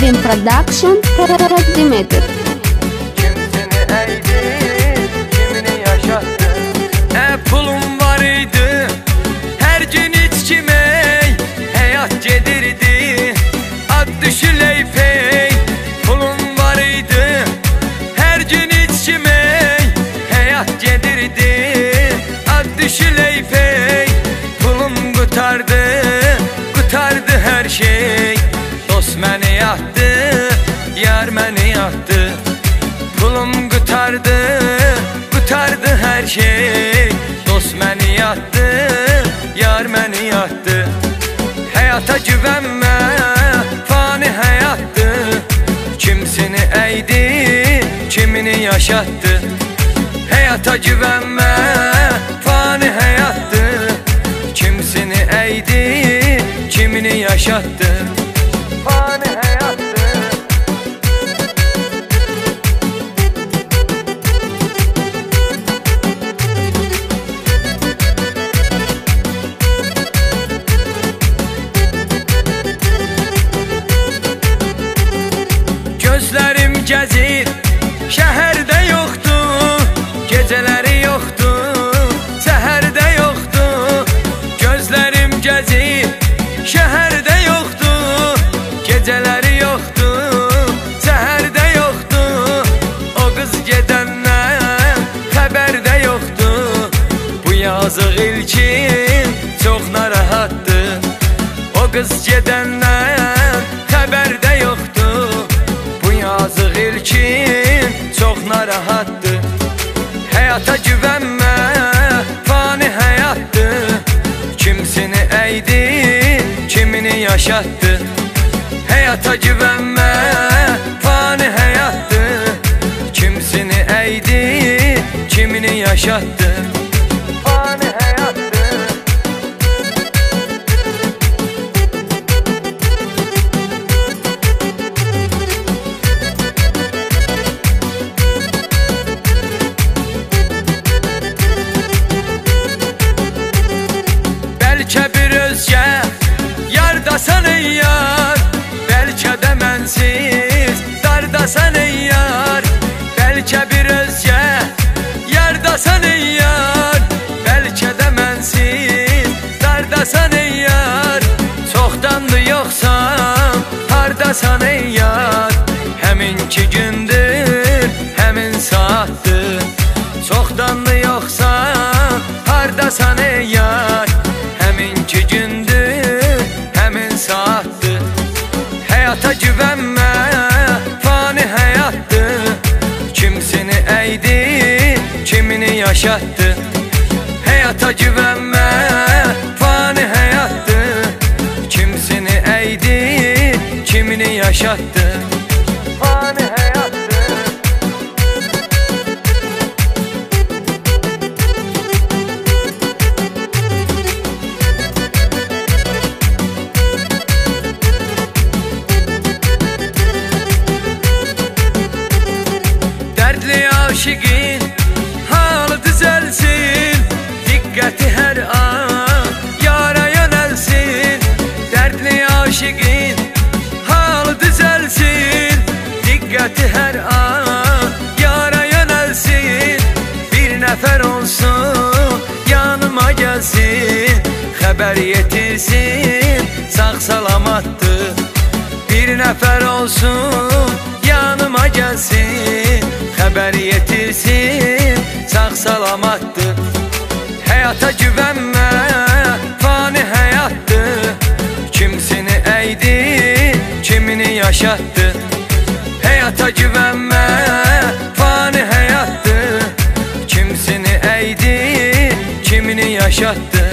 Evin Production təqdim edir. Kimsini əydi, kimini yaşatdı. Pulum var idi, hər gün içkimək, həyat gedirdi, ad düşüley pey. Pulum var idi, hər gün içkimək, həyat gedirdi, ad düşüley pey. Pulum qutardı, qutardı hər şey. Dost məni yatdı, yar məni yatdı. Pulum qutardı, qutardı hər şey. Dost məni yatdı, yar məni yatdı. Həyata güvənmə, fani həyatdır. Kimsini əydi, kimini yaşatdı. Həyata güvənmə, fani həyatdır. Kimsini əydi, kimini yaşatdı. Fani həyatdır. Gözlərim gəzir, şəhərdə yoxdur, gecələri yoxdur, səhərdə yoxdur. Gözlərim gəzir, şəhərdə yoxdur, gecələri yoxdur, səhərdə yoxdur. O qız gedəndən xəbərdə yoxdur. Bu yazıq ilkin çox narahatdır. O qız gedəndən xəbərdə yoxdur. Bu yazıq ilkin çox narahatdır. Həyata güvənmə, fani həyatdır. Kimsini əydi, kimini yaşatdı. Həyata güvənmə, fani həyatdır. Kimsini əydi, kimini yaşatdı. Fani həyatdır. Bəlkə bir özgə yardasan ey yar, bəlkə də mənsiz dardasan ey yar. Bəlkə bir özgə yardasan ey yar, bəlkə də mənsiz dardasan ey yar. Çoxdandır yoxsan, hardasan ey yar. Həminki gündür, həmin saatdır. Çoxdandır yoxsan, hardasan ey yar. Həminki gündür, həmin saatdır. Həyata güvənmə, fani həyatdır. Kimsini əydi, kimini yaşatdı. Həyata güvənmə, fani həyatdır. Kimsini əydi, kimini yaşatdı. Fani həyatdır. Dərdli aşiqin halı düzəlsin, diqqəti hər an yara yönəlsin. Dərdli aşiqin halı düzəlsin, diqqəti hər an yara yönəlsin. Bir nəfər olsun, yanıma gəlsin, xəbər yetirsin, sağ salamatdır. Bir nəfər olsun, yanıma gəlsin, xəbər yetirsin, sağ salamatdır. Həyata güvənmə, fani həyatdır. Kimsini əydi, kimini yaşatdı. Həyata güvənmə, fani həyatdır. Kimsini əydi, kimini yaşatdı.